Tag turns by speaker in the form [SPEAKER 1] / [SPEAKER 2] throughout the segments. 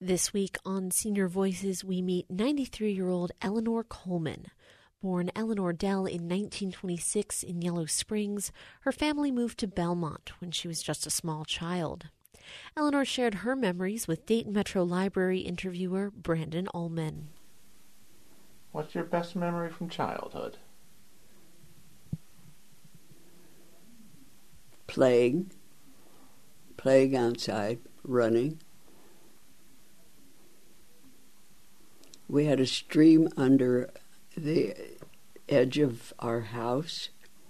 [SPEAKER 1] This week on Senior Voices, we meet 93-year-old Eleanor Coleman. Born Eleanor Dell in 1926 in Yellow Springs, her family moved to Belmont when she was just a small child. Eleanor shared her memories with Dayton Metro Library interviewer Brandon Ullman.
[SPEAKER 2] What's your best memory from childhood?
[SPEAKER 3] Playing outside, running. We had a stream under the edge of our house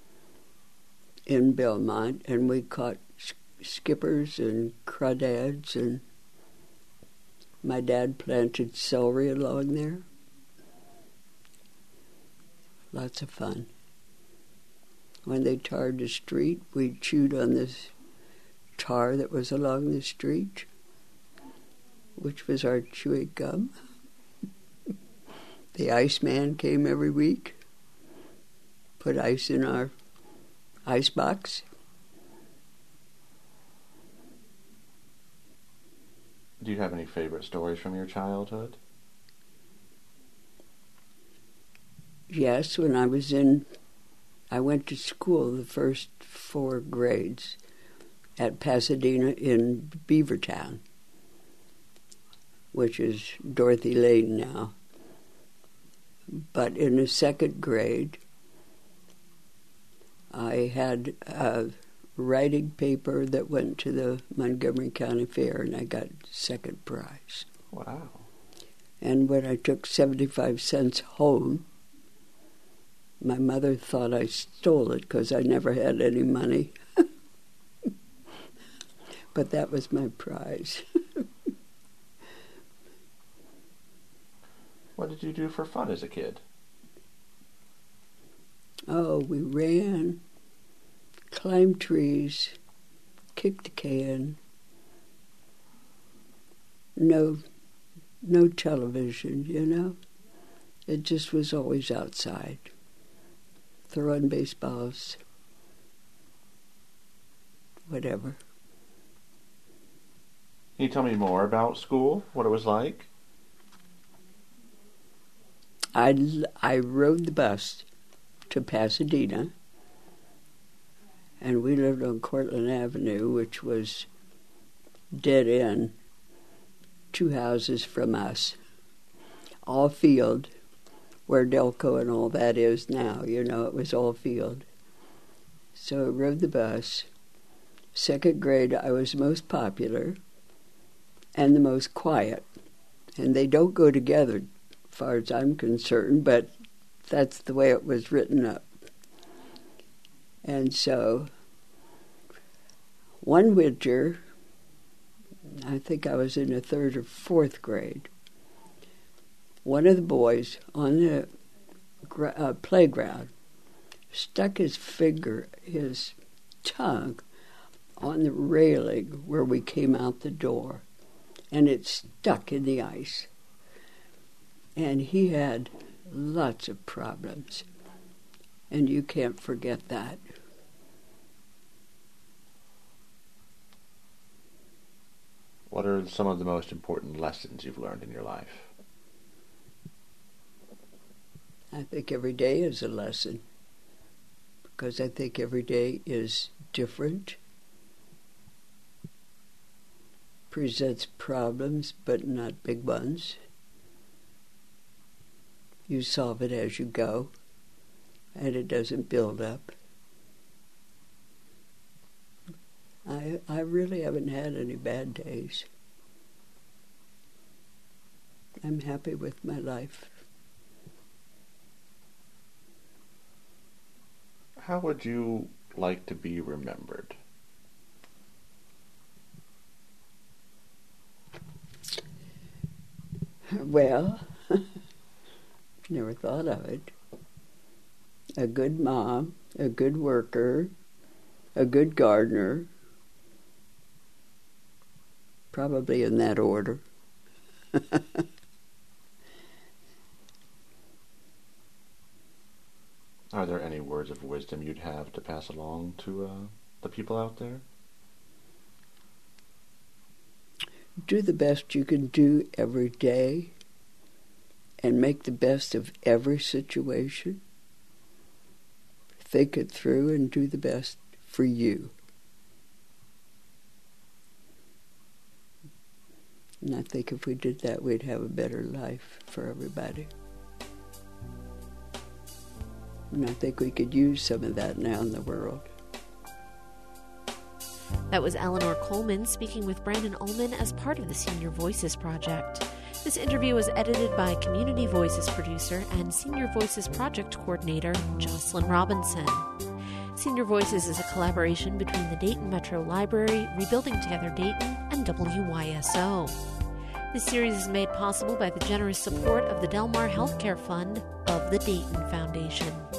[SPEAKER 3] in Belmont, and we caught skippers and crawdads, and my dad planted celery along there. Lots of fun. When they tarred the street, we chewed on this tar that was along the street, which was our chewing gum. The Iceman came every week, put ice in our ice box.
[SPEAKER 2] Do you have any favorite stories from your childhood?
[SPEAKER 3] Yes, when I went to school the first 4 grades at Pasadena in Beavertown, which is Dorothy Lane now. But in the 2nd grade, I had a writing paper that went to the Montgomery County Fair, and I got 2nd prize.
[SPEAKER 2] Wow.
[SPEAKER 3] And when I took 75 cents home, my mother thought I stole it because I never had any money. But that was my prize.
[SPEAKER 2] What did you do for fun as a kid?
[SPEAKER 3] Oh, we ran, climbed trees, kicked a can. No television, you know. It just was always outside, throwing baseballs, whatever.
[SPEAKER 2] Can you tell me more about school, what it was like?
[SPEAKER 3] I rode the bus to Pasadena, and we lived on Cortlandt Avenue, which was dead end, 2 houses from us, all field, where Delco and all that is now, you know, it was all field. So I rode the bus. 2nd grade, I was most popular and the most quiet, and they don't go together, as far as I'm concerned, but that's the way it was written up. And so one winter, I think I was in the 3rd or 4th grade, one of the boys on the playground stuck his tongue on the railing where we came out the door, and it stuck in the ice. And he had lots of problems, and you can't forget that.
[SPEAKER 2] What are some of the most important lessons you've learned in your life?
[SPEAKER 3] I think every day is a lesson, because I think every day is different, presents problems, but not big ones. You solve it as you go, and it doesn't build up. I really haven't had any bad days. I'm happy with my life.
[SPEAKER 2] How would you like to be remembered?
[SPEAKER 3] Well, never thought of it. A good mom, a good worker, a good gardener, probably in that order.
[SPEAKER 2] Are there any words of wisdom you'd have to pass along to the people out there?
[SPEAKER 3] do the best you can do every day and make the best of every situation. Think it through and do the best for you. And I think if we did that, we'd have a better life for everybody. And I think we could use some of that now in the world.
[SPEAKER 1] That was Eleanor Coleman speaking with Brandon Ullman as part of the Senior Voices Project. This interview was edited by Community Voices producer and Senior Voices Project coordinator Jocelyn Robinson. Senior Voices is a collaboration between the Dayton Metro Library, Rebuilding Together Dayton, and WYSO. This series is made possible by the generous support of the Del Mar Healthcare Fund of the Dayton Foundation.